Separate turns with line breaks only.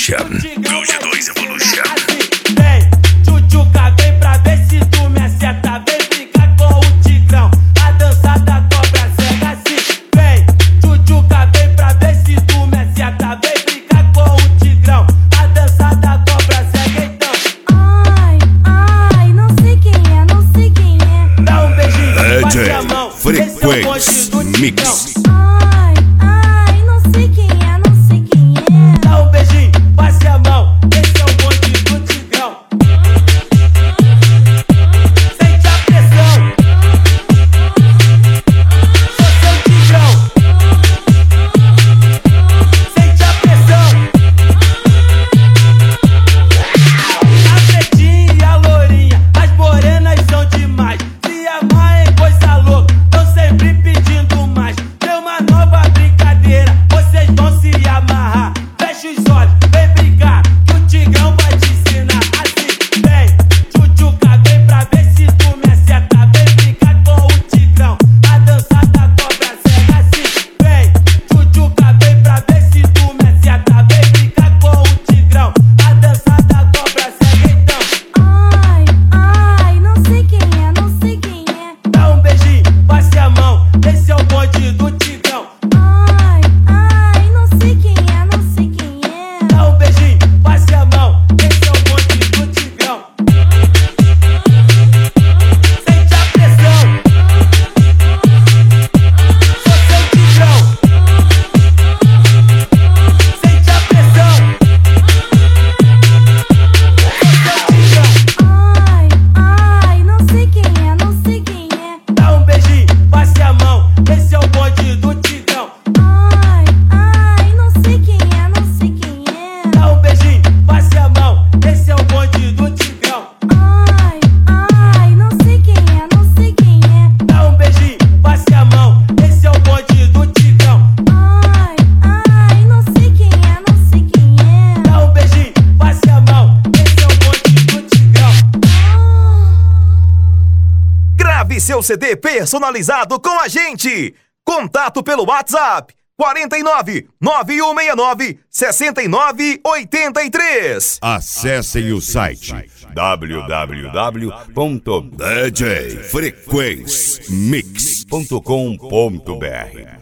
Evolution. Code 2 Evolution.
Vem, tchutchuca, vem pra ver se tu me acerta. Vem brincar com o Tigrão, a dança da cobra cega. Assim, vem, tchutchuca, vem pra ver se tu me acerta. Vem brincar com o Tigrão, a dança da cobra cega. Então,
ai, não sei quem é, não sei quem é.
dá um beijinho, bate
DJ
a mão.
Frequenz Mix.
Ai, não sei quem é, não sei quem é.
Dá um beijinho, passe a mão. Esse é o bonde do Tigrão. Sente a pressão. Sou seu Tigrão. Sente a pressão. A pretinha e a lourinha, as morenas são demais. Se amar é coisa louca, tão sempre pedindo mais. Tem uma nova brincadeira, vocês vão se amarrar. Fecha os olhos, vem brincar, que o Tigrão vai te ensinar. Assim, vem, tchutchuca, vem pra ver se tu me acerta. Vem brincar com o Tigrão, a dança da cobra cega. Assim, vem, tchutchuca, vem pra ver se tu me acerta. Vem brincar com o Tigrão, a dança da cobra cega. Então,
Ai, não sei quem é, não sei quem é.
dá um beijinho, passe a mão. Esse é o bonde do Tigrão.
Ai, não sei quem é, não sei quem é.
Dá um beijinho, passe a mão. Esse é o bonde do Tigrão. Sente a pressão. Sou seu Tigrão. Sente a pressão. Sou seu Tigrão.
Ai, não sei quem é, não sei quem é.
Dá um beijinho, passe a mão. Esse é o bonde do Tigrão.
Ai, não sei quem é, não sei quem é.
Dá um beijinho, passe a mão. Esse é o bonde do Tigrão.
Ai, não sei quem é, não sei quem é.
Dá um beijinho, passe a mão. Esse é o bonde do Tigrão.
Ai, não sei quem é, não sei quem é.
Dá um beijinho, passe a mão. Esse é o bonde do Tigrão.
Grave seu CD personalizado com a gente. Contato pelo WhatsApp 49 9169 6983.
Acessem o site www.djfrequenzmix.com.br.